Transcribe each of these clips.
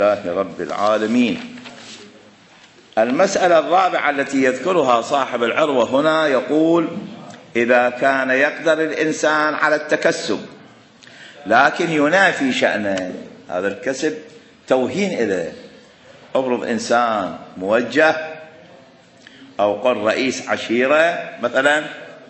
لله رب العالمين. المسألة الرابعة التي يذكرها صاحب العروة هنا يقول: إذا كان يقدر الإنسان على التكسب لكن ينافي شأنه، هذا الكسب توهين إليه. افرض إنسان موجه أو قل رئيس عشيرة مثلا،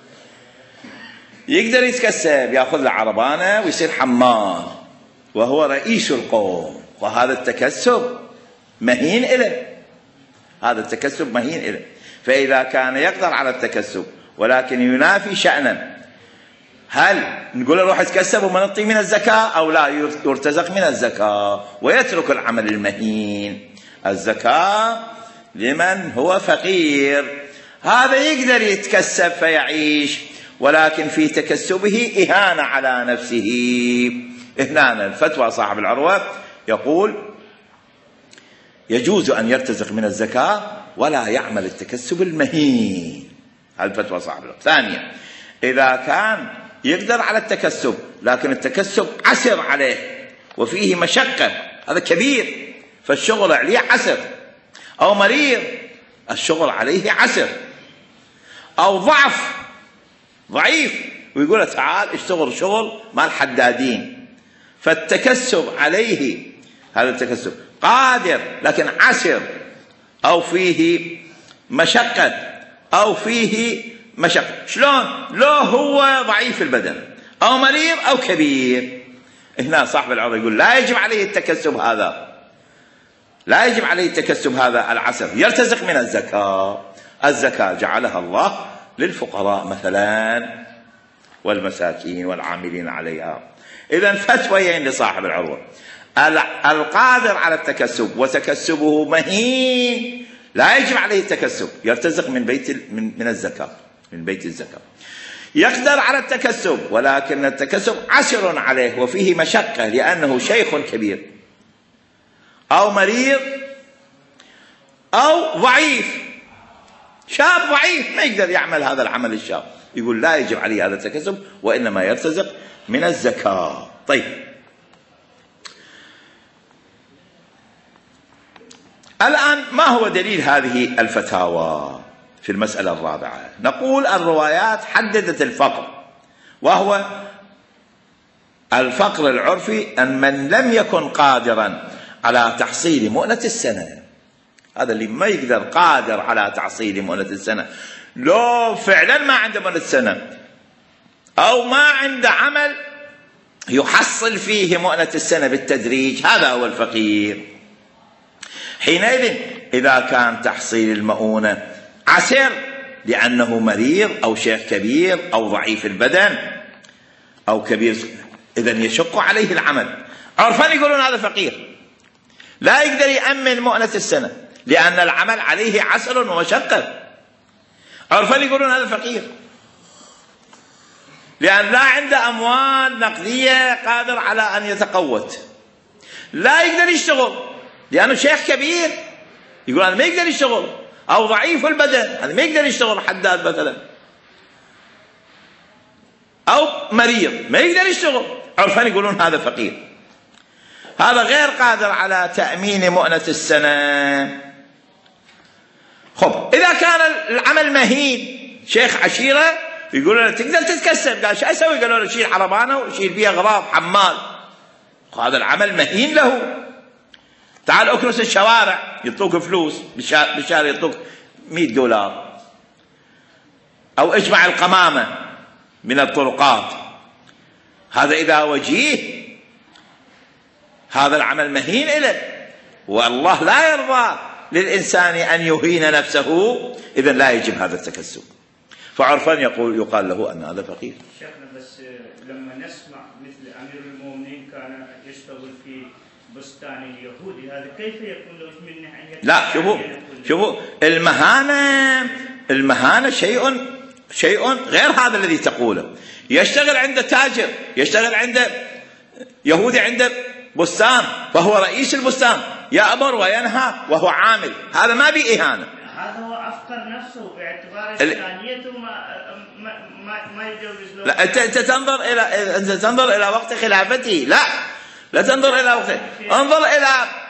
يقدر يتكسب، يأخذ له عربانة ويصير حمال وهو رئيس القوم، وهذا التكسب مهين إليه، هذا التكسب مهين إليه. فإذا كان يقدر على التكسب ولكن ينافي شأنا، هل نقول له روح اتكسب وما نعطيه من الزكاة، أو لا يرتزق من الزكاة ويترك العمل المهين؟ الزكاة لمن هو فقير، هذا يقدر يتكسب فيعيش، ولكن في تكسبه إهانة على نفسه. هنا الفتوى صاحب العروة يقول: يجوز أن يرتزق من الزكاة ولا يعمل التكسب المهين. هذه الفتوى صاحب العروة. ثانيا، إذا كان يقدر على التكسب لكن التكسب عسر عليه وفيه مشقة، هذا كبير فالشغل عليه عسر، أو مريض الشغل عليه عسر، أو ضعيف ويقول له تعال اشتغل شغل مال حدادين، فالتكسب عليه، هذا التكسب قادر لكن عسر أو فيه مشقة أو فيه مشقة. شلون؟ لو هو ضعيف البدن أو مريض أو كبير، هنا صاحب العروة يقول لا يجب عليه التكسب هذا، لا يجب عليه التكسب هذا العسر، يرتزق من الزكاة. الزكاة جعلها الله للفقراء مثلا والمساكين والعاملين عليها. إذن فتويين لصاحب العروة: القادر على التكسب وتكسبه مهين لا يجب عليه التكسب، يرتزق من الزكاة، من بيت الزكاة. يقدر على التكسب ولكن التكسب عسر عليه وفيه مشقة لأنه شيخ كبير أو مريض أو ضعيف، شاب ضعيف ما يقدر يعمل هذا العمل الشاب، يقول لا يجب عليه هذا التكسب وإنما يرتزق من الزكاة. طيب، الآن ما هو دليل هذه الفتاوى في المسألة الرابعة؟ نقول الروايات حددت الفقر، وهو الفقر العرفي أن من لم يكن قادرا على تحصيل مؤنة السنة، هذا اللي ما يقدر قادر على تحصيل مؤنة السنة، لو فعلا ما عنده مؤنة السنة أو ما عنده عمل يحصل فيه مؤنة السنة بالتدريج، هذا هو الفقير. حينئذ إذا كان تحصيل المؤونة عسر لأنه مريض أو شيخ كبير أو ضعيف البدن أو كبير، إذن يشق عليه العمل. عرفا يقولون هذا فقير لا يقدر يأمن مؤنة السنة لأن العمل عليه عسر ومشقة. عرفا يقولون هذا فقير لأن لا عنده أموال نقدية قادر على أن يتقوت، لا يقدر يشتغل لأنه شيخ كبير، يقول أنا ما يقدر يشتغل، أو ضعيف البدن هذا ما يقدر يشتغل حداد مثلا، أو مريض ما يقدر يشتغل. عرفا يقولون هذا فقير، هذا غير قادر على تأمين مؤنة السنة. خب، إذا كان العمل مهين، شيخ عشيرة يقولون له تقدر تتكسب، قال شو أسوي؟ قالوا له شيل عربانة وشيل فيها أغراض حمال، هذا العمل مهين له. تعال أكنس الشوارع يعطوك فلوس بالشهر، يعطوك $100، أو اجمع القمامة من الطرقات، هذا إذا وجيه هذا العمل مهين إله، والله لا يرضى للإنسان أن يهين نفسه، إذن لا يجب هذا التكسب. فعرفا يقال له أن هذا فقير. شيخنا بس لما نسمع مثل أمير المؤمنين كان يشتغل في بستان اليهودي، هذا كيف يكون له من ناحية؟ لا، شوفوا المهانة شيء غير هذا الذي تقوله. يشتغل عند تاجر، يشتغل عند يهودي عنده بستان فهو رئيس البستان، يأمر وينهى وهو عامل، هذا ما به إهانة. هذا هو أفكر نفسه باعتبار إنسانيته ما يجوز له. لا، أنت تنظر إلى وقت خلافته، لا تنظر إلى وقته، انظر إلى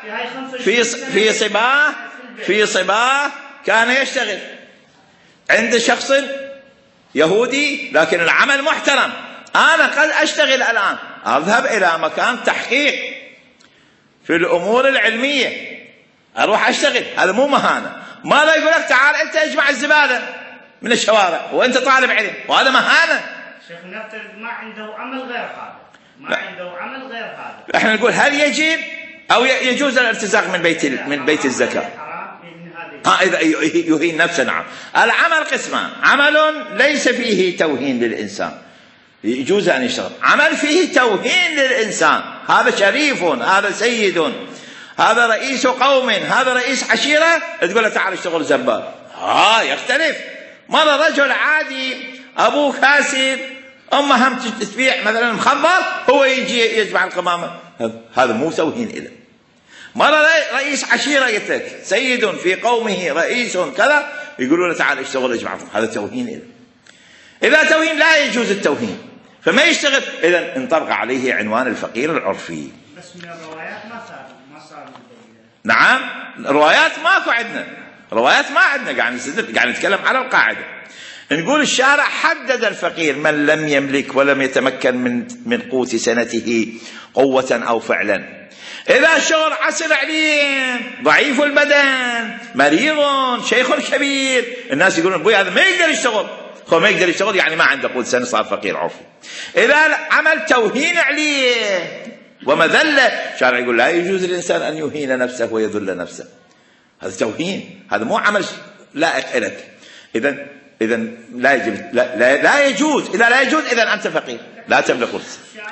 في صباه كان يشتغل عند شخص يهودي لكن العمل محترم. أنا قد أشتغل الآن أذهب إلى مكان تحقيق في الأمور العلمية أروح أشتغل، هذا مو مهانة. ماذا يقول لك تعال أنت اجمع الزبالة من الشوارع وأنت طالب علم، وهذا مهانة. شيخ نفترض ما عنده عمل غير هذا، عنده عمل غير هذا، احنا نقول هل يجب أو يجوز الارتزاق من بيت الزكاة؟ إذا يهين نفسه. نعم، العمل قسمان: عمل ليس فيه توهين للإنسان يجوز أن يشتغل، عمل فيه توهين للإنسان، هذا شريف، هذا سيد، هذا رئيس قوم، هذا رئيس عشيرة، تقول له تعال اشتغل زبال، يختلف. مرة رجل عادي أبوه كاسب، أمه هم تبيع مثلا مخبر، هو يجي يجمع القمامة، هذا مو توهين إله. مرة رئيس عشيرة يترك سيد في قومه رئيس كذا، يقولون له تعال اشتغل اجمع، هذا توهين إله. إذا توهين لا يجوز التوهين فما يشتغل، إذا انطبق عليه عنوان الفقير العرفي. بس من الروايات ما صار. نعم، روايات ماكو عندنا، روايات ما عندنا، قاعد نتكلم على القاعدة. نقول الشارع حدد الفقير: من لم يملك ولم يتمكن من قوت سنته قوة أو فعلا. إذا شغل عسر عليه، ضعيف البدن، مريض، شيخ كبير، الناس يقولون ابوي هذا ما يقدر يشتغل، هو ما يقدر يشتغل يعني ما عنده قوت سنة، صار فقير عرفي. إذا عمل توهين عليه ومذلة، الشارع يقول لا يجوز للإنسان أن يهين نفسه ويذل نفسه، هذا توهين، هذا مو عمل لائق لك. إذا لا يجوز، لا يجوز. إذا لا يجوز إذا أنت فقير لا تملك قوت.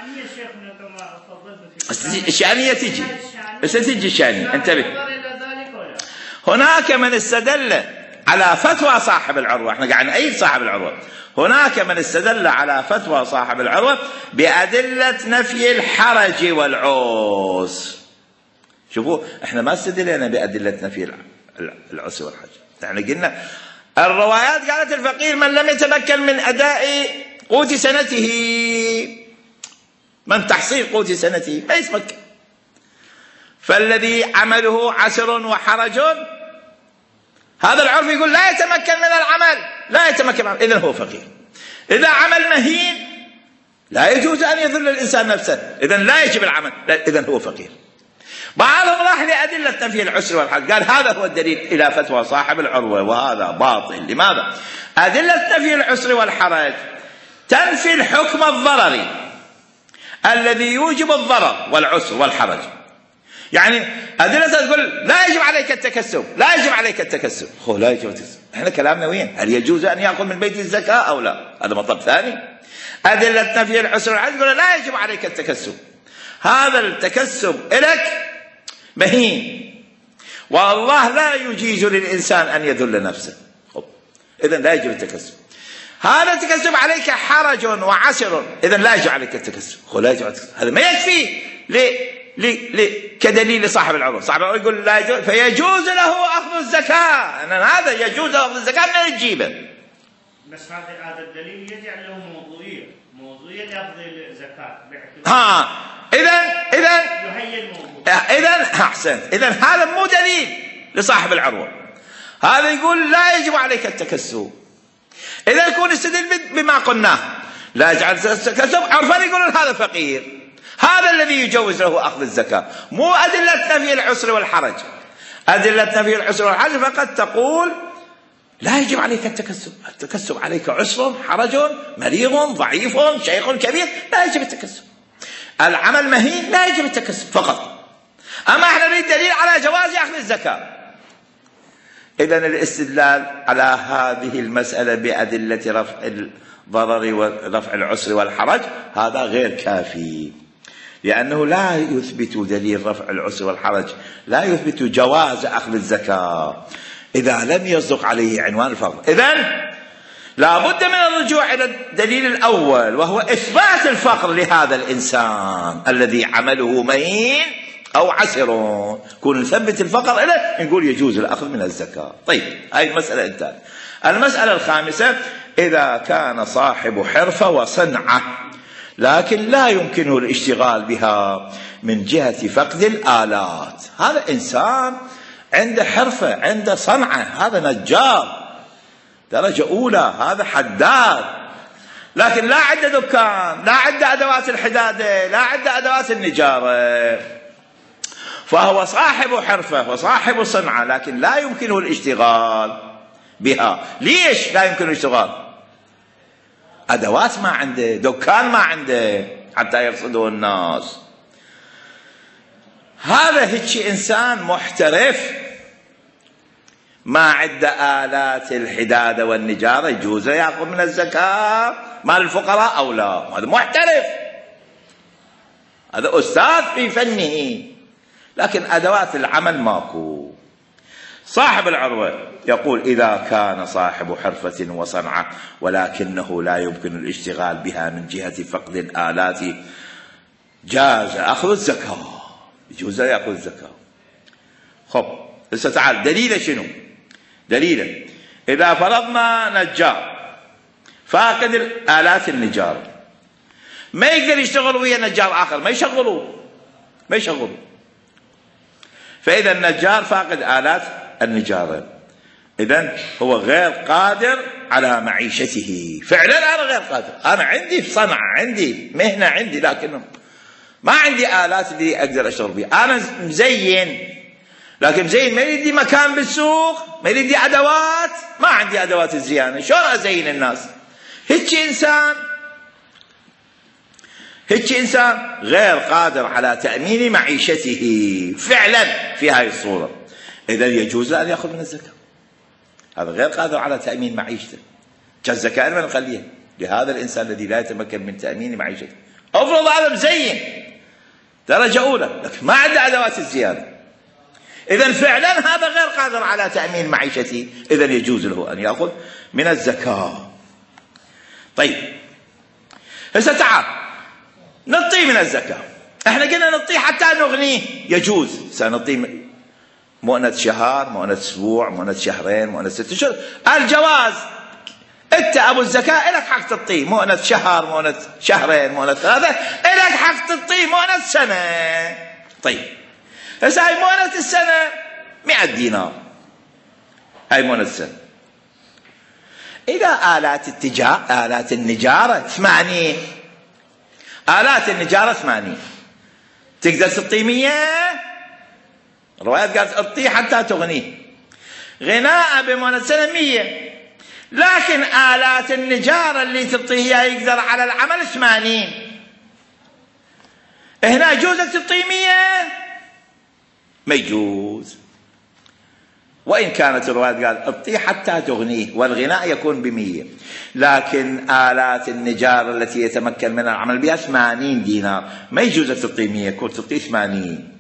الشأنية تجي، بس تجي الشأنية، انتبه. هناك من استدل على فتوى صاحب العروة، احنا قاعد نأيد صاحب العروة، هناك من استدل على فتوى صاحب العروة بأدلة نفي الحرج والعوز. شوفوا، احنا ما استدلنا بأدلة نفي العسر والحرج، احنا قلنا الروايات قالت الفقير من لم يتمكن من أداء قوت سنته، من تحصيل قوت سنته ما يتمكن، فالذي عمله عسر وحرج هذا العرف يقول لا يتمكن من العمل، لا يتمكن، إذن هو فقير. إذا عمل مهين لا يجوز أن يذل الإنسان نفسه، إذن لا يجب العمل، إذن هو فقير. بعضهم راح لأدلة نفي العسر والحرج، قال هذا هو الدليل إلى فتوى صاحب العروة، وهذا باطل. لماذا؟ أدلة نفي العسر والحرج تنفي الحكم الضرري الذي يوجب الضرر والعسر والحرج. يعني أدلة تقول لا يجب عليك التكسب، لا يجب عليك التكسب، لا يجب التكسب. احنا كلامنا وين؟ هل يجوز أن يأخذ من بيت الزكاة أو لا؟ هذا مطلب ثاني. أدلة نفي العسر والحرج تقول لا يجب عليك التكسب، هذا التكسب لك مهين، والله لا يجيز للإنسان أن يذل نفسه، إذن لا يجب التكسب. هذا التكسب عليك حرج وعسر، إذن لا يجب عليك التكسب، لا يجب عليك التكسب. هذا ما يكفي كدليل لصاحب العروة. صاحب العروة يقول لا يجوز، فيجوز له أخذ الزكاة، أن هذا يجوز له أخذ الزكاة من تجيبه. بس هذا الدليل يجعل له موضوعية لأخذ الزكاة. إذن أحسن، إذن هذا مو دليل لصاحب العروة، هذا يقول لا يجب عليك التكسب. إذا يكون استدل بما قلناه لا يجعل التكسب، عرفان يقولون هذا فقير، هذا الذي يجوز له أخذ الزكاة، مو أدلة نفي العسر والحرج. أدلة نفي العسر والحرج فقد تقول لا يجب عليك التكسب، التكسب عليك عسر، حرج، مريض، ضعيف، شيخ كبير، لا يجب التكسب. العمل مهين لا يجب التكسب فقط. أما احنا نريد دليل على جواز أخذ الزكاة. إذن الاستدلال على هذه المسألة بأدلة رفع الضرر ورفع العسر والحرج هذا غير كافي، لأنه لا يثبت دليل رفع العسر والحرج، لا يثبت جواز أخذ الزكاة إذا لم يصدق عليه عنوان الفقر. إذن لا بد من الرجوع إلى الدليل الأول، وهو إثبات الفقر لهذا الإنسان الذي عمله مهين أو عسر، كون نثبت الفقر له نقول يجوز الأخذ من الزكاة. طيب، هاي المسألة انتهت. المسألة الخامسة: إذا كان صاحب حرفة وصنعة لكن لا يمكنه الاشتغال بها من جهة فقد الآلات. هذا إنسان عنده حرفة، عنده صنعة، هذا نجار درجة أولى، هذا حداد، لكن لا عنده دكان، لا عنده أدوات الحدادة، لا عنده أدوات النجارة، فهو صاحب حرفة وصاحب صنعة، لكن لا يمكنه الاشتغال بها. ليش لا يمكنه الاشتغال؟ أدوات ما عنده، دكان ما عنده حتى يرصده الناس. هذا هيك إنسان محترف ما عنده آلات الحدادة والنجارة، يجوز يأخذ من الزكاة مال الفقراء أو لا؟ هذا محترف، هذا أستاذ في فنه، لكن أدوات العمل ماكو. صاحب العروة يقول إذا كان صاحب حرفة وصنعة ولكنه لا يمكن الاشتغال بها من جهة فقد الآلات جاز أخذ الزكاة، يجوز يأخذ الزكاة. خب هسه تعال دليله شنو؟ دليله إذا فرضنا نجار فاقد الآلات النجارة ما يقدر يشتغل ويا نجار آخر، ما يشغلوا. فإذا النجار فاقد آلات النجارة، إذن هو غير قادر على معيشته. فعلا أنا غير قادر، أنا عندي صنعة، عندي مهنة، عندي، لكن ما عندي آلات اللي أقدر أشتغل بها. أنا مزين، لكن مزين ما يدي مكان بالسوق، ما يدي أدوات، ما عندي أدوات الزيانة، شلون أزين الناس؟ هيك إنسان غير قادر على تأمين معيشته فعلا في هذه الصورة، إذا يجوز أن يأخذ من الزكاة. هذا غير قادر على تأمين معيشته، كالزكاة من نخليها لهذا الإنسان الذي لا يتمكن من تأمين معيشته. أفرض هذا مزين درجة أولى لكن ما عنده أدوات الزيادة، إذا فعلا هذا غير قادر على تأمين معيشته، إذا يجوز له أن يأخذ من الزكاة. طيب هسه تعال نعطيه من الزكاة، احنا قلنا نعطيه حتى نغنيه، يجوز. سنعطيه مؤنة شهر، مؤنة اسبوع، مؤنة شهرين، مؤنة 6 أشهر، الجواز. انت ابو الزكاة لك حق تعطيه مؤنة شهر، مؤنة شهرين، مؤنة 3، لك حق تعطيه مؤنة سنة. طيب هسه هاي مؤنة السنة 100 دينار، هاي مؤنة السنة. إذا آلات النجارة 80، آلات النجارة 80 تقدر تعطيه 100. الروايات قالت اعطيه حتى تغنيه، غناء بمؤنة سنة 100، لكن آلات النجارة اللي تعطيه يقدر على العمل 80. هنا يجوزك تعطيه 100؟ ما يجوز، وإن كانت الروايات قال اعطيه حتى تغنيه والغناء يكون ب100، لكن آلات النجارة التي يتمكن من العمل بها 80 دينار، ما يجوز تعطيه 100، يكون تعطيه 80.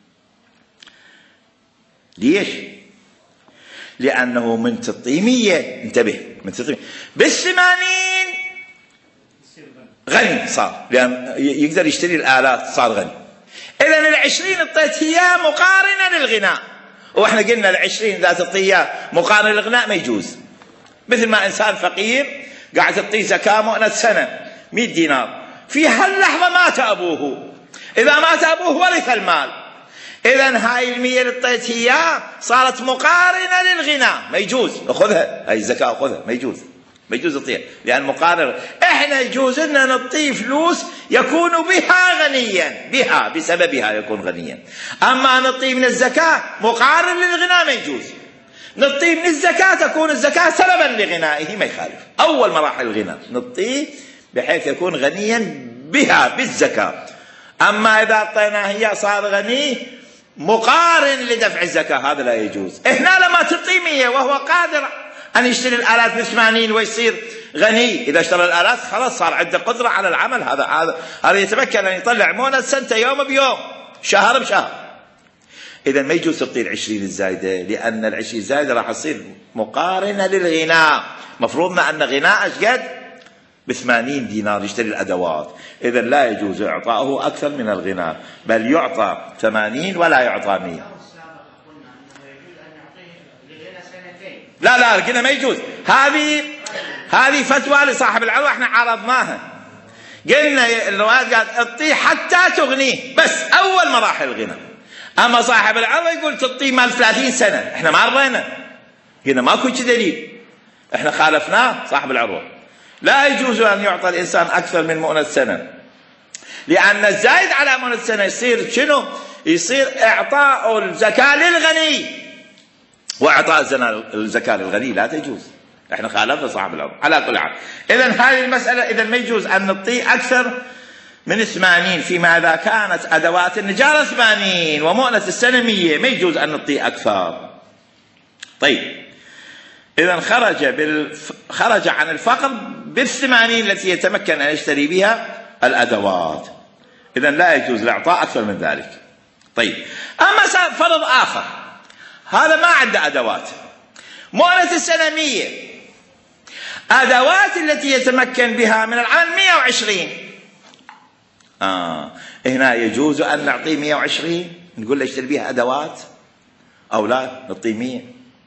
ليش؟ لأنه من تعطيه 100، انتبه، من تعطيه بال80 غني صار، لأن يقدر يشتري الآلات، صار غني. إذن 20 اعطيت اياه مقارنة للغناء، واحنا قلنا 20 اذا تعطيه مقارنة للغناء ما يجوز. مثل ما انسان فقير قاعد تعطيه زكاة مؤنة سنة 100 دينار، في هاللحظة مات ابوه، اذا مات ابوه ورث المال، اذن هاي 100 اللي اعطيت اياه صارت مقارنة للغناء، ما يجوز اخذها، هاي الزكاة اخذها، ما يجوز تعطيها، لان مقارنة. احنا يجوز لنا نعطيه فلوس يكون بها غنيا، بها بسببها يكون غنيا، اما نعطيه من الزكاة مقارن للغناء ما يجوز. نعطيه من الزكاة تكون الزكاة سببا لغنائه، ما يخالف، اول مراحل الغناء نعطيه بحيث يكون غنيا بها بالزكاة. اما اذا اعطيناه هي صار غني مقارن لدفع الزكاة، هذا لا يجوز. هنا لما تعطيه 100 وهو قادر أن يشتري الآلات ب80 ويصير غني، إذا اشترى الآلات خلاص صار عنده قدرة على العمل، هذا يتمكن أن يطلع مؤنة سنة يوم بيوم، شهر بشهر. إذا ما يجوز تعطيه 20 الزايدة، لأن 20 الزايدة راح تصير مقارنة للغناء. مفروضنا أن غناء قد ب80 دينار يشتري الأدوات، إذا لا يجوز إعطاؤه أكثر من الغناء، بل يعطى 80 ولا يعطى 100. لا الغنى ما يجوز. هذه فتوى لصاحب العروة احنا عرضناها، قلنا الروايات قالت اعطيه حتى تغنيه، بس أول مراحل الغنى. أما صاحب العروة يقول تعطيه مال 30 سنة، إحنا ما رضينا، قلنا ماكو دليل، إحنا خالفناه صاحب العروة. لا يجوز أن يعطى الإنسان أكثر من مؤنة سنة، لأن الزايد على مؤنة سنة يصير شنو؟ يصير إعطاء الزكاة للغني، وإعطاء الزكاة للغني لا تجوز. احنا خالفنا صاحب العروة على كل حال. إذن هذه المسألة، إذن ما يجوز أن نعطيه أكثر من 80 فيما إذا كانت أدوات النجارة 80 ومؤنة السنة 100، ما يجوز أن نعطيه أكثر. طيب، إذن خرج عن الفقر بال80 التي يتمكن أن يشتري بها الأدوات، إذن لا يجوز الإعطاء أكثر من ذلك. طيب، أما فرض آخر، هذا ما عنده أدوات، مؤنة السنة 100، أدوات التي يتمكن بها من العمل 120، هنا يجوز أن نعطيه 120، نقول له اشتري بها أدوات، أو لا نعطيه 100.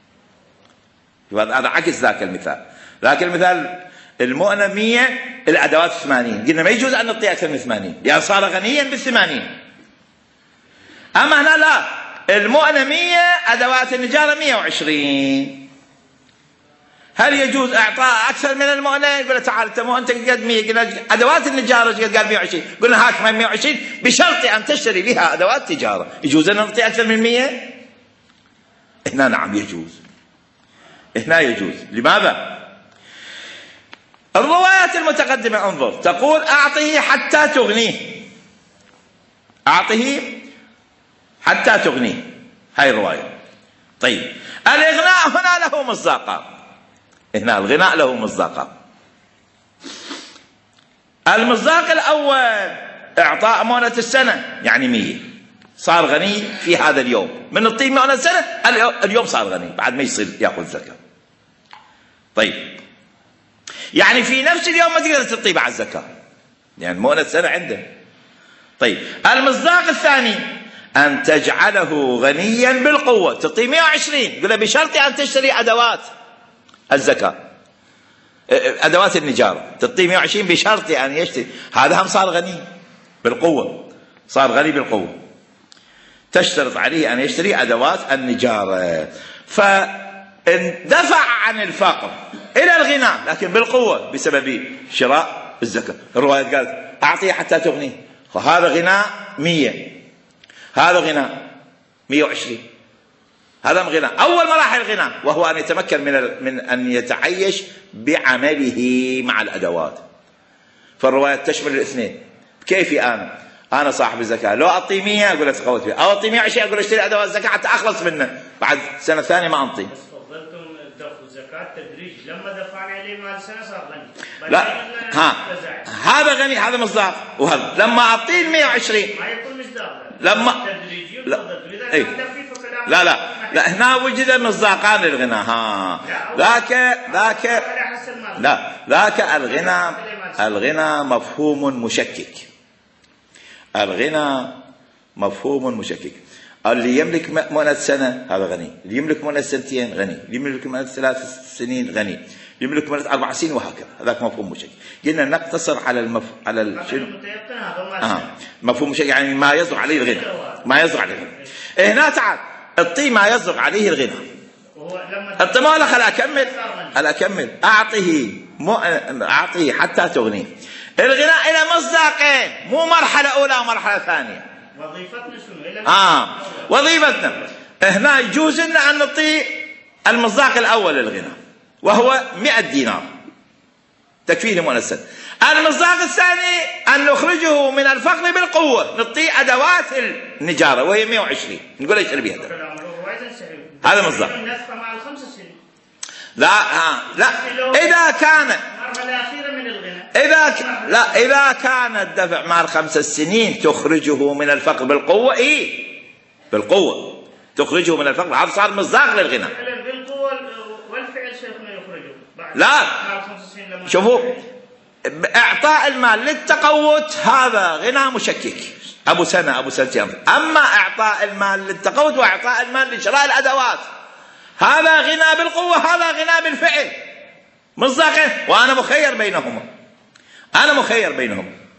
هذا عكس ذاك المثال. ذاك المثال المؤنة 100 الأدوات 80، قلنا ما يجوز أن نعطيه أكثر من 80 لأن صار غنيا بال80. أما هنا لا، المؤنة 100 أدوات النجارة 120، هل يجوز إعطاء أكثر من المؤنة؟ يقول له تعال أنت قد 100، قلنا أدوات النجارة قال 120، قلنا هات 120 بشرط أن تشتري بها أدوات تجارة. يجوز أن نعطي أكثر من 100؟ هنا نعم يجوز، هنا يجوز. لماذا؟ الروايات المتقدمة انظر تقول أعطه حتى تغنيه، أعطه حتى تغنيه، هاي الرواية. طيب، الإغناء هنا له مصداقان، هنا الغناء له مصداقان. المصداق الأول إعطاء مؤنة السنة، يعني 100، صار غني في هذا اليوم، من الطين مؤنة السنة اليوم صار غني بعد ما يصير يأخذ زكاة. طيب، يعني في نفس اليوم ما تقدر تعطيه بعد الزكاة، يعني مؤنة السنة عنده. طيب، المصداق الثاني أن تجعله غنيا بالقوة، تعطيه 120، قل له بشرط أن تشتري أدوات الزكاة، أدوات النجارة، تعطيه 120 بشرط أن يشتري، هذا هم صار غني بالقوة، صار غني بالقوة، تشترط عليه أن يشتري أدوات النجارة، فاندفع عن الفقر إلى الغنى لكن بالقوة بسبب شراء الزكاة. الرواية قالت أعطيه حتى تغنيه، فهذا غنى 100، هذا غنى 120، هذا غنى أول مراحل الغنى، وهو أن يتمكن من أن يتعيش بعمله مع الأدوات. فالرواية تشمل الاثنين. كيفي أنا صاحب الزكاة، لو أعطي 100 أقول له تقوت فيها، أو أعطي 120 أقول له اشتري أدوات الزكاة حتى أخلص منه، بعد سنة ثانية ما أعطي. بس فضلتم دفع الزكاة تدريج، لما دفعنا عليه مال سنة صار غني. لا، هذا غني، هذا مصداق، وهذا لما أعطيه 120 ما يكون مصداق لما تدريجي. لا هنا وجد مصداقان للغنى. ذاك الغنى مفهوم مشكك. الغنى مفهوم مشكك. اللي يملك مؤنة سنة هذا غني، اللي يملك مؤنة سنتين غني، اللي يملك مؤنة 3 سنين غني، اللي يملك مؤنة 4 سنين، وهكذا. هذاك مفهوم مشكك. قلنا نقتصر على مفهوم مشكك، يعني ما يصدق عليه الغنى، ما يصدق عليه الغنى. هنا تعال اعطيه ما يصدق عليه الغنى. الطمالة خل أكمل. أعطيه حتى تغنيه. الغناء إلى مصداقين، مو مرحلة أولى ومرحلة ثانية. وظيفتنا شنو؟ وظيفتنا هنا يجوز لنا أن نعطي المصداق الأول للغنى، وهو 100 دينار تكفيه مؤنسا. المصداق الثاني أن نخرجه من الفقر بالقوة، نعطيه أدوات النجارة وهي 120، نقول اشتري بها هذا مصداق. لا إذا كان إذا كان الدفع مع 5 سنين تخرجه من الفقر بالقوة، بالقوة تخرجه من الفقر، هذا صار مصداق للغنى. بالقوة والفعل شيخنا يخرجه لا، شوفوا، إعطاء المال للتقوت هذا غنى مشكك، أبو سنة أبو سنتين. أما إعطاء المال للتقوت وإعطاء المال لشراء الأدوات هذا غنى بالقوة، هذا غنى بالفعل، مصداقين، وأنا مخير بينهما،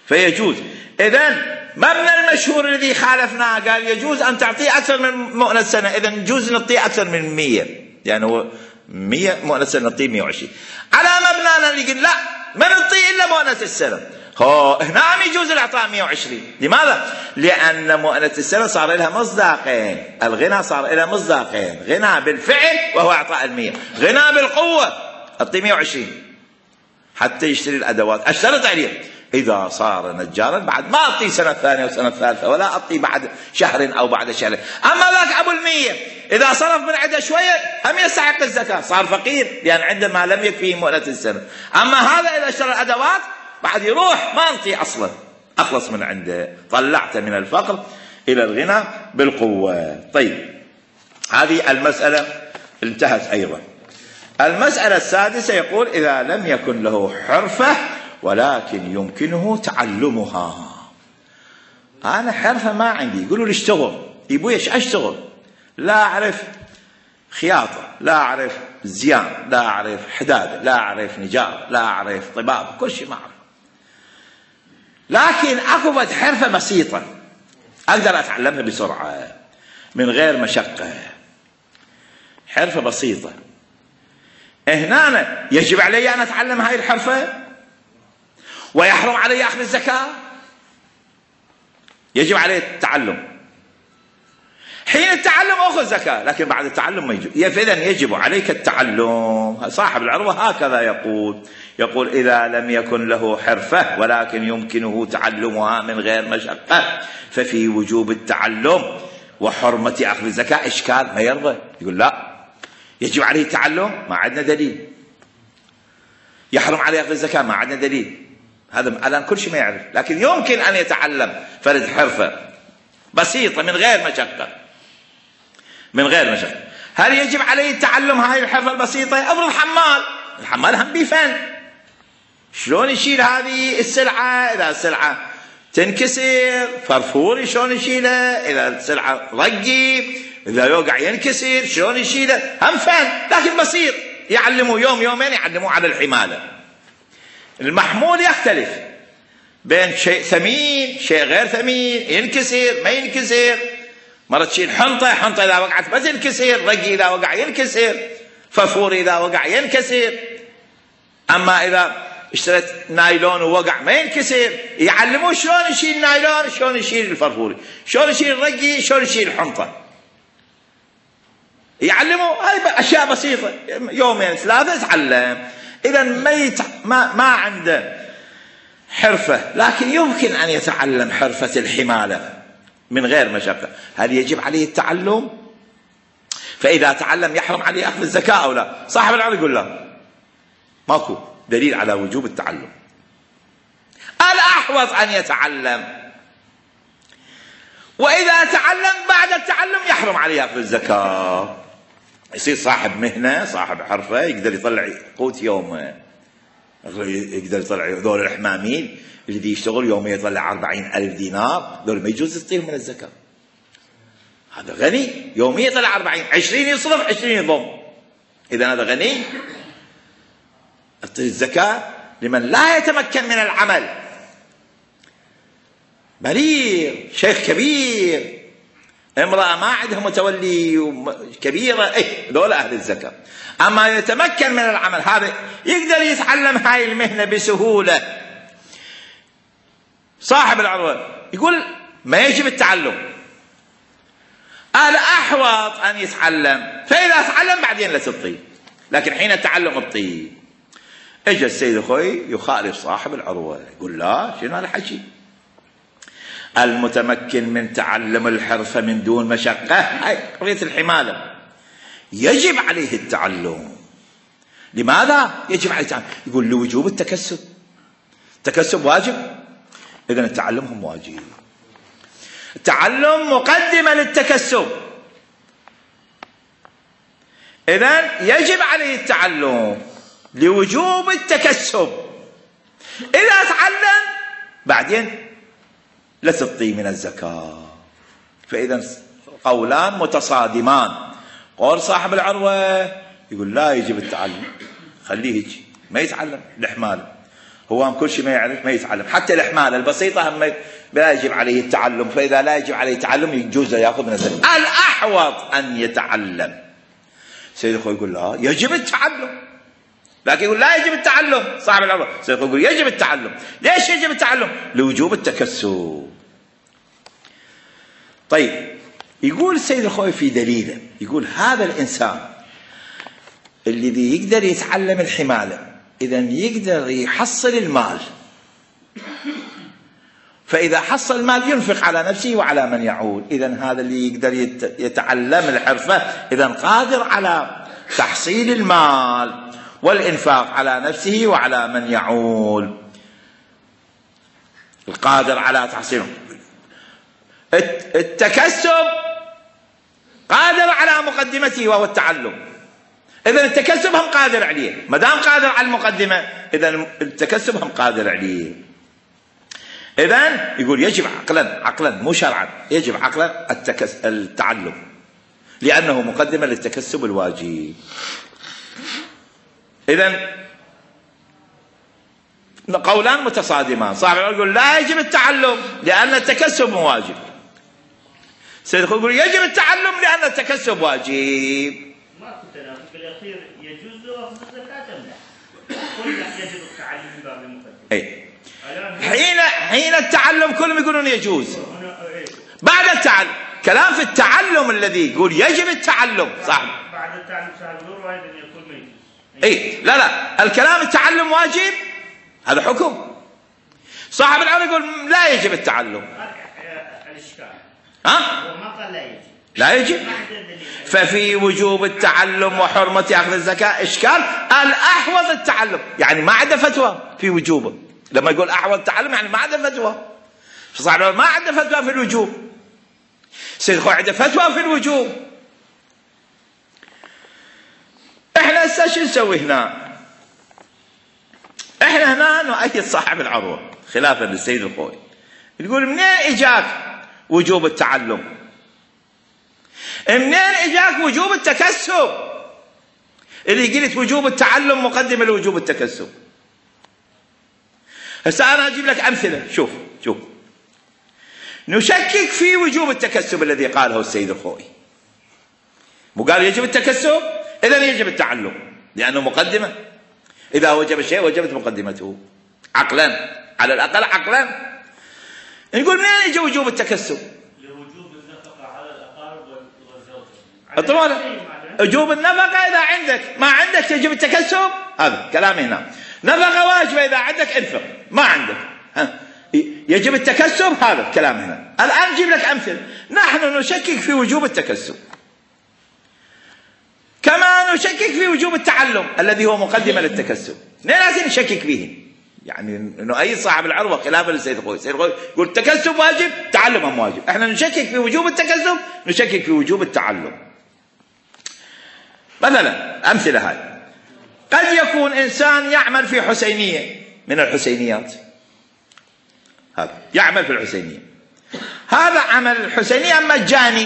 فيجوز. إذن مبنى المشهور الذي خالفناه قال يجوز أن تعطيه أكثر من مؤنة سنة، إذن يجوز نعطيه أكثر من 100، يعني هو 100 مؤنة سنة نعطيه 120. على مبنانا اللي يقول لا ما نعطيه إلا مؤنة السنة، هنا يجوز الإعطاء 120. لماذا؟ لأن مؤنة السنة صار لها مصداقين، الغنى صار لها مصداقين، غنى بالفعل وهو إعطاء 100، غنى بالقوة أعطيه 120 حتى يشتري الأدوات. أشترط عليه إذا صار نجارا بعد ما أعطيه سنة ثانية وسنة ثالثة، ولا أعطيه بعد شهر أو بعد شهر. أما ذاك أبو 100 إذا صرف من عنده شوية هم يستحق الزكاة، صار فقير لأن عنده ما لم يكفيه مؤنة السنة. أما هذا إذا اشترى الأدوات بعد يروح ما أعطيه أصلا، أخلص من عنده، طلعت من الفقر إلى الغنى بالقوة. طيب هذه المسألة انتهت أيضا. المسألة السادسة يقول إذا لم يكن له حرفة ولكن يمكنه تعلمها. أنا حرفة ما عندي، يقولوا لي اشتغل، يبوي ايش اشتغل؟ لا أعرف خياطة، لا أعرف زيان، لا أعرف حدادة، لا أعرف نجار، لا أعرف طباب، كل شيء ما أعرف، لكن أكو حرفة بسيطة أقدر أتعلمها بسرعة من غير مشقة، حرفة بسيطة. هنا يجب علي أن أتعلم هاي الحرفة ويحرم علي أخذ الزكاة؟ يجب علي التعلم، حين التعلم أخذ زكاة، لكن بعد التعلم ما يجب. فإذا يجب عليك التعلم. صاحب العروة هكذا يقول إذا لم يكن له حرفة ولكن يمكنه تعلمها من غير مشقة ففي وجوب التعلم وحرمة أخذ الزكاة إشكال، ما يرضى، يقول لا يجب عليه التعلم، ما عندنا دليل، يحرم عليه أخذ الزكاة، ما عندنا دليل. هذا الآن كل شيء ما يعرف، لكن يمكن أن يتعلم فرد حرفة بسيطة من غير مشقة، من غير مشقة. هل يجب عليه التعلم هاي الحرفة البسيطة؟ أفرض الحمال هم بيفن، شلون يشيل هذه السلعة؟ إذا السلعة تنكسر فرفور شلون يشيله؟ إذا السلعة رقي إذا يوقع ينكسر شلون يشيله؟ هم فن، لكن بسيط، يعلموا يوم يومين يعلموا على الحمالة. المحمول يختلف بين شيء ثمين شيء غير ثمين، ينكسر ما ينكسر، مرة تشيل حنطة إذا وقعت ما تنكسر، رقي إذا وقع ينكسر، فرفور إذا وقع ينكسر. أما إذا اشتريت نايلون ووقع ما ينكسر، يعلموه شلون يشيل النايلون، شلون يشيل الفرفوري، شلون يشيل الرقي، شلون يشيل الحنطة، يعلموا هاي أشياء بسيطة، يومين ثلاثة يتعلم. إذا ما عنده حرفة لكن يمكن أن يتعلم حرفة الحمالة من غير مشقة، هل يجب عليه التعلم؟ فإذا تعلم يحرم عليه أخذ الزكاة أو لا؟ صاحب العلم يقول لا، ماكو دليل على وجوب التعلم. الأحوط أن يتعلم، وإذا تعلم بعد التعلم يحرم عليه أخذ الزكاة، يصير صاحب مهنة صاحب حرفة يقدر يطلع قوت يومه، يقدر يطلع ذول الحمامين الذي يشتغل يوميا يطلع 40,000 دينار، ذول ما يجوز يعطيهم من الزكاة. هذا غني يوميا يطلع 40، 20 يصرف 20 يضم، إذا هذا غني. الزكاة لمن لا يتمكن من العمل، مريض، شيخ كبير، امرأة ما عندها متولي كبيرة، دول أهل الزكاة. أما يتمكن من العمل هذا يقدر يتعلم هاي المهنة بسهولة. صاحب العروة يقول ما يجب التعلم، الأحوط أن يتعلم، فإذا تعلم بعدين لا تطيه، لكن حين التعلم الطيه. اجى السيد اخوي يخالف صاحب العروة يقول لا، شنو هذا الحكي؟ المتمكن من تعلم الحرفة من دون مشقة، هاي قضية الحمالة، يجب عليه التعلم. لماذا يجب عليه التعلم؟ يقول لوجوب التكسب، التكسب واجب، إذن التعلم هم واجب، التعلم مقدمة للتكسب، إذن يجب عليه التعلم لوجوب التكسب. إذا تعلم بعدين لا تعطي من الزكاة. فإذا قولان متصادمان، قول صاحب العروة يقول لا يجب التعلم، خليه يجي ما يتعلم الحمالة، هو كل شيء ما يعرف ما يتعلم، حتى الإحمال البسيطة هم لا يجب عليه التعلم، فإذا لا يجب عليه التعلم يجوز يأخذ نزل. الأحوط أن يتعلم. سيد الخوي يقول لا يجب التعلم، لكن يقول لا يجب التعلم صاحب العروة. سيد الخوي يقول يجب التعلم. ليش يجب التعلم؟ لوجوب التكسب. طيب يقول السيد الخوي في دليله، يقول هذا الإنسان الذي يقدر يتعلم الحمالة إذا يقدر يحصل المال، فإذا حصل المال ينفق على نفسه وعلى من يعول. إذا هذا اللي يقدر يتعلم الحرفة إذا قادر على تحصيل المال والإنفاق على نفسه وعلى من يعول، القادر على تحصيله. التكسب قادر على مقدمته وهو التعلم، إذا التكسب هم قادر عليه، ما دام قادر على المقدمة إذا التكسب هم قادر عليه. إذا يقول يجب عقلا مو شرعا، يجب عقلا التعلم لأنه مقدمة للتكسب الواجب. إذا قولان متصادمان، صاحب يقول لا يجب التعلم لأن التكسب واجب، سيد يقول يجب التعلم لأن التكسب واجب. ما كنت أنا في الأخير يجوز له أخذ الزكاة أم لا؟ قلنا يجب التعلم من باب المقدمة. أي حين التعلم كلهم يقولون يجوز. بعد التعلم كلام في التعلم الذي يقول يجب التعلم صح. بعد التعلم صاحب العروة أيضا يقول ما يجوز. اي لا الكلام التعلم واجب هذا حكم. صاحب العروة يقول لا يجب التعلم. الإشكال ها؟ هو ما قال لا يجب. لا يجب. ففي وجوب التعلم وحرمة أخذ الزكاة إشكال. الأحوط التعلم يعني ما عنده فتوى في وجوبه. لما يقول أحوط التعلم يعني ما عنده فتوى. فصاحب العروة ما عنده فتوى في الوجوب. سيد خوي عنده فتوى في الوجوب. احنا هسه شو نسوي هنا؟ احنا هنا نؤيد صاحب العروة خلافا للسيد الخوي، يقول منين اجاك وجوب التعلم؟ منين اجاك وجوب التكسب؟ اللي قلت وجوب التعلم مقدمة لوجوب التكسب. هسه انا اجيب لك امثلة. شوف نشكك في وجوب التكسب الذي قاله السيد الخوي. مو قال يجب التكسب إذن يجب التعلم لأنه مقدمة. إذا وجب الشيء وجبت مقدمته عقلا، على الأقل عقلا. نقول منين يجي وجوب التكسب؟ لوجوب النفقة على الأقارب والزوجة. طبعا وجوب النفقة إذا عندك، ما عندك تجب التكسب. هذا كلامي هنا. نفقة واجبة إذا عندك انفق، ما عندك يجب التكسب. هذا كلام هنا. الآن نجيب لك أمثل. نحن نشكك في وجوب التكسب كما نشكك في وجوب التعلم الذي هو مقدمة للتكسب. لازم نشكك فيه. يعني نؤيد صاحب العروة خلافا للسيد الخوي. السيد الخوي يقول التكسب واجب، تعلم هم واجب. احنا نشكك في وجوب التكسب، نشكك في وجوب التعلم. مثلا أمثلة هاي. قد يكون إنسان يعمل في حسينية من الحسينيات، هذا يعمل في الحسينية، هذا عمل الحسينية مجاني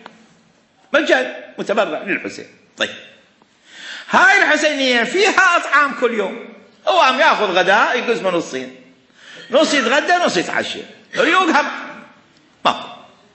متبرع للحسين. طيب هاي الحسينية فيها أطعام كل يوم، هو عم يأخذ غداء يقسمه نصين، نص يتغدى نص يتعشى، ريوقها ما.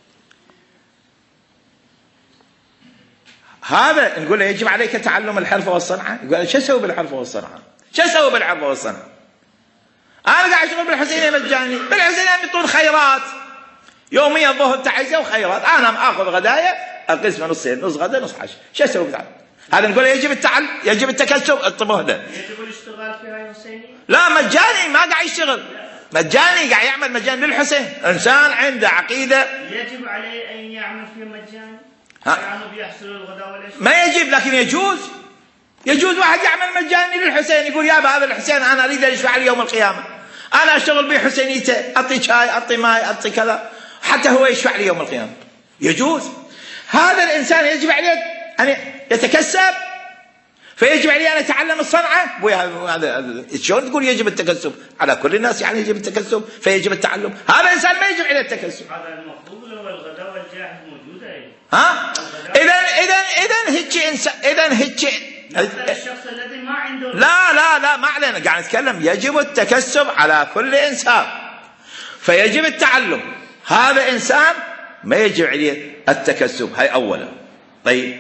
هذا نقول له يجب عليك تعلم الحرفة والصنعة. يقول شو أسوي بالحرفة والصنعة؟ شو أسوي بالحرفة والصنعة؟ أنا قاعد أشتغل بالحسينية مجاني، بالحسينية يعطون خيرات يوميا ظهر تعزية وخيرات، أنا آخذ غدايا أقسمه نصين، نص غدا نص عشاء. شو أسوي بالتعلم؟ هذا نقول يجب التعلم، يجب التكسب. انتبه له. يجب الاشتغال في هاي الحسينية؟ لا مجاني، ما قاعد يشتغل مجاني، قاعد يعمل مجاني للحسين. إنسان عنده عقيدة يجب عليه أن يعمل فيه مجاني؟ يعني بيحصل الغداء والعشاء؟ ما يجب لكن يجوز واحد يعمل مجاني للحسين. يقول يابا هذا الحسين أنا أريد أن يشفع لي يوم القيامة، أنا أشتغل به حسينيته، أعطي شاي أعطي ماي أعطي كذا حتى هو يشفع لي يوم القيامة. يجوز. هذا الإنسان يجب عليه أن يتكسب، فيجب عليه أن يتعلم الصنعة. هذا شلون تقول يجب التكسب؟ على كل الناس يعني يجب التكسب فيجب التعلم. هذا الإنسان ما يجب عليه التكسب. هذا المفروض لو الغداء والجاهز موجودة. ها؟ إذا هيك إنسان، إذا هيك الشخص الذي ما عنده. لا لا ما علينا، قاعد نتكلم يجب التكسب على كل إنسان، فيجب التعلم. هذا إنسان ما يجب عليه التكسب، هاي أولا. طيب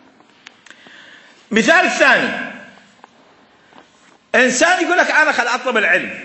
مثال ثاني، إنسان يقول لك أنا خل أطلب العلم،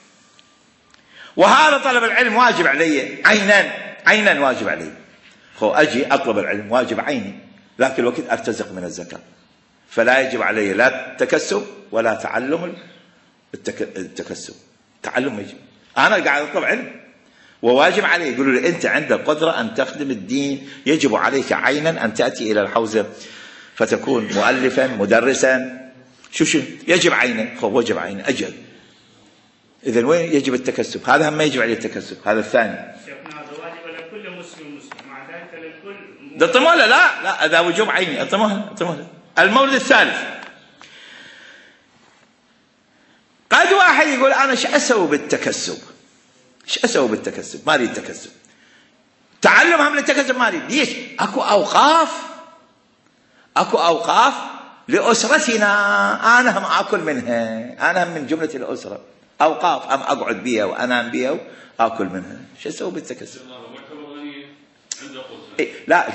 وهذا طلب العلم واجب علي عينا واجب علي، أجي أطلب العلم واجب عيني، لكن الوقت أرتزق من الزكاة، فلا يجب علي لا التكسب ولا تعلم التكسب. تعلم يجب، أنا قاعد أطلب علم وواجب علي، يقولوا لي أنت عندك قدرة أن تخدم الدين، يجب عليك عينا أن تأتي إلى الحوزة فتكون مؤلفا مدرسا، شو يجب عينا، وجب عينا أجل. إذن وين يجب التكسب؟ هذا هم ما يجب عليه التكسب. هذا الثاني. شيخنا هذا واجب على كل مسلم مع ذلك للكل. اطمئن لا هذا وجوب عيني. اطمئن. المورد الثالث، قد واحد يقول أنا ايش أسوي بالتكسب؟ ايش أسوي بالتكسب؟ ما أريد التكسب. تعلم هم للتكسب ما أريد. ليش؟ أكو أوقاف لأسرتنا أنا هم أكل منها، أنا هم من جملة الأسرة، أوقاف هم أقعد بيها وأنام بيها وأكل منها. شو أسوي بالتكسب؟ لا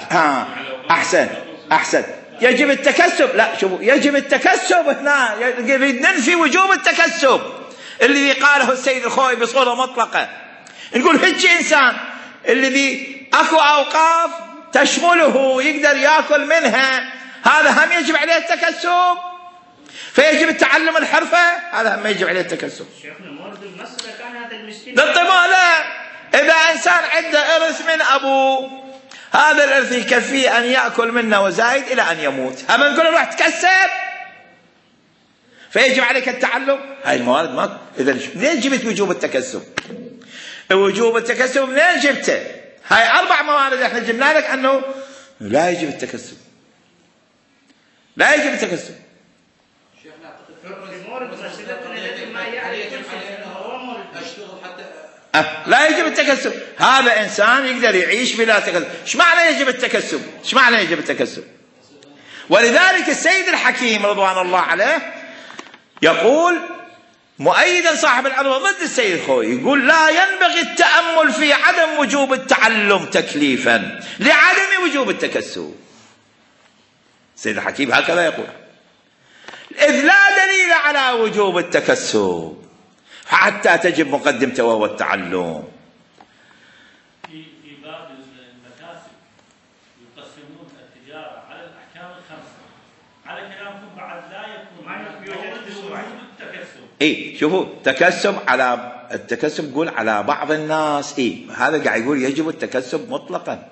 أحسن يجب التكسب. لا شوفوا، يجب التكسب هنا، ننفي وجوب التكسب الذي قاله السيد الخوئي بصورة مطلقة. نقول هيك إنسان الذي أكو أوقاف تشمله يقدر يأكل منها، هذا هم يجب عليه التكسب، فيجب التعلم الحرفة، هذا هم يجب عليه التكسب. شيخنا مورد المسألة كان هذا المسكين. لا، إذا إنسان عنده إرث من أبوه، هذا الإرث يكفيه أن يأكل منه وزايد إلى أن يموت، هم نقول له روح تكسب، فيجب عليك التعلم. هاي الموارد ماكو. إذا منين جبت وجوب التكسب؟ وجوب التكسب منين جبته؟ هاي 4 موارد احنا جبنا لك أنه لا يجب التكسب. لا يجب التكسب. شيخنا مورد مسألتنا التي ما يعرف هو مورد لا يجب التكسب. هذا إنسان يقدر يعيش بلا تكسب. ايش معنى يجب التكسب؟ ايش معنى يجب التكسب؟ ولذلك السيد الحكيم رضوان الله عليه يقول مؤيدا صاحب العروة ضد السيد الخوئي، يقول لا ينبغي التأمل في عدم وجوب التعلم تكليفا لعدم وجوب التكسب. السيد الحكيم هكذا يقول، إذ لا دليل على وجوب التكسب حتى تجب مقدمته وهو التعلم. في باب المكاسب يقسمون التجارة على الأحكام الخمسة، على كلامكم بعد لا يكون وجوب التكسب. شوفوا تكسب على التكسب يقول على بعض الناس، هذا قاعد يقول يجب التكسب مطلقا.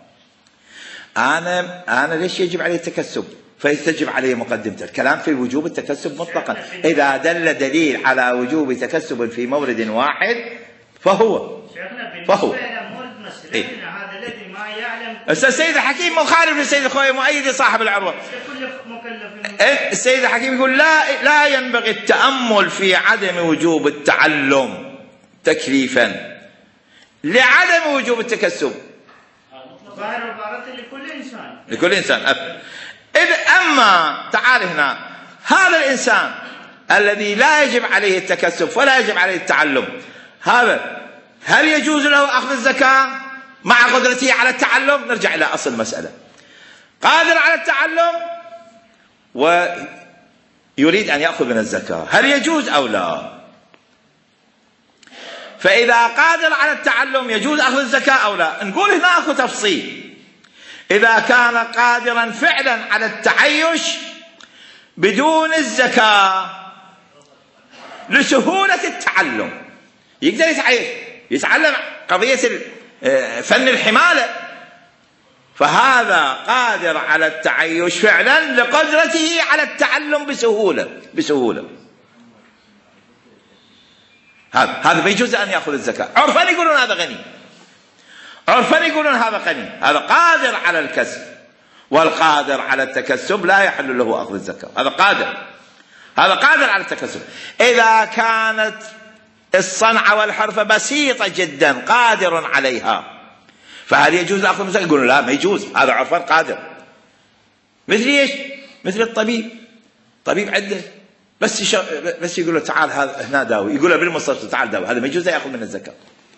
أنا ليش يجب عليه التكسب؟ فيستجب عليه مقدمته. الكلام في وجوب التكسب مطلقا، إذا دل دليل على وجوب تكسب في مورد واحد فهو إلى مورد مسألتنا هذا الذي ما يعلم. السيد الحكيم مخالف للسيد الخوئي مؤيد صاحب العروة. السيد الحكيم يقول لا ينبغي التأمل في عدم وجوب التعلم تكليفا لعدم وجوب التكسب. لكل إنسان. أما تعال هنا، هذا الإنسان الذي لا يجب عليه التكسب ولا يجب عليه التعلم، هذا هل يجوز له أخذ الزكاة مع قدرته على التعلم؟ نرجع إلى أصل المسألة. قادر على التعلم ويريد أن يأخذ من الزكاة، هل يجوز أو لا؟ فإذا قادر على التعلم يجوز أخذ الزكاة أو لا؟ نقول هنا أكو تفصيل. إذا كان قادرا فعلا على التعيش بدون الزكاة لسهولة التعلم، يقدر يتعلم قضية فن الحمالة، فهذا قادر على التعيش فعلا لقدرته على التعلم بسهولة. هذا بيجوز أن يأخذ الزكاة. عرفا يقولون هذا غني، عرفا يقولون هذا غني، هذا قادر على الكسب، والقادر على التكسب لا يحل له أخذ الزكاة. هذا قادر على التكسب. إذا كانت الصنعة والحرفة بسيطة جدا قادر عليها، فهل يجوز أخذ الزكاة؟ يقولون لا ما يجوز، هذا عرفا قادر. مثل إيش؟ مثل الطبيب. طبيب عنده بس يقول له تعال هنا داوي، يقول له بالمستشفى تعال داوي، هذا ما يجوز ياخذ من الزكاه.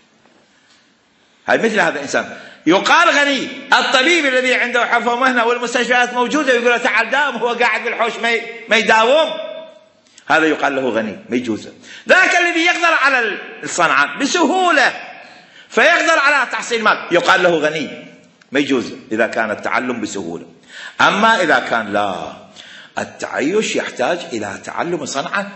هاي مثل هذا الانسان يقال غني. الطبيب الذي عنده حرفه ومهنه والمستشفيات موجوده ويقول له تعال داوم، هو قاعد بالحوش ما يداوم، هذا يقال له غني، ما يجوز. ذاك الذي يقدر على الصنعه بسهوله فيقدر على تحصيل مال يقال له غني، ما يجوز اذا كان التعلم بسهوله. اما اذا كان لا، التعيش يحتاج الى تعلم صنعه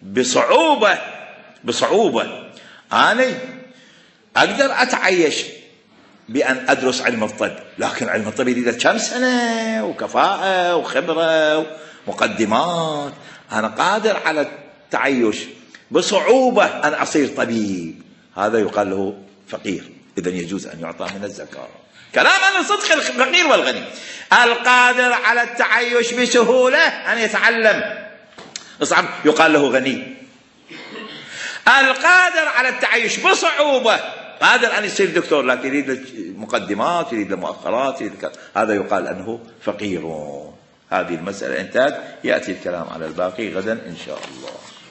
بصعوبه. انا اقدر اتعيش بان ادرس علم الطب، لكن علم الطب يريد كم سنه وكفاءه وخبره ومقدمات. انا قادر على التعيش بصعوبه ان اصير طبيب، هذا يقال له فقير، اذا يجوز ان يعطى من الزكاه. كلام عن صدق الفقير والغني. القادر على التعيش بسهوله ان يتعلم صعب يقال له غني. القادر على التعيش بصعوبه قادر ان يصير دكتور لكن يريد مقدمات، يريد مؤخرات، هذا يقال انه فقير. هذه المساله انتهت، ياتي الكلام على الباقي غدا ان شاء الله.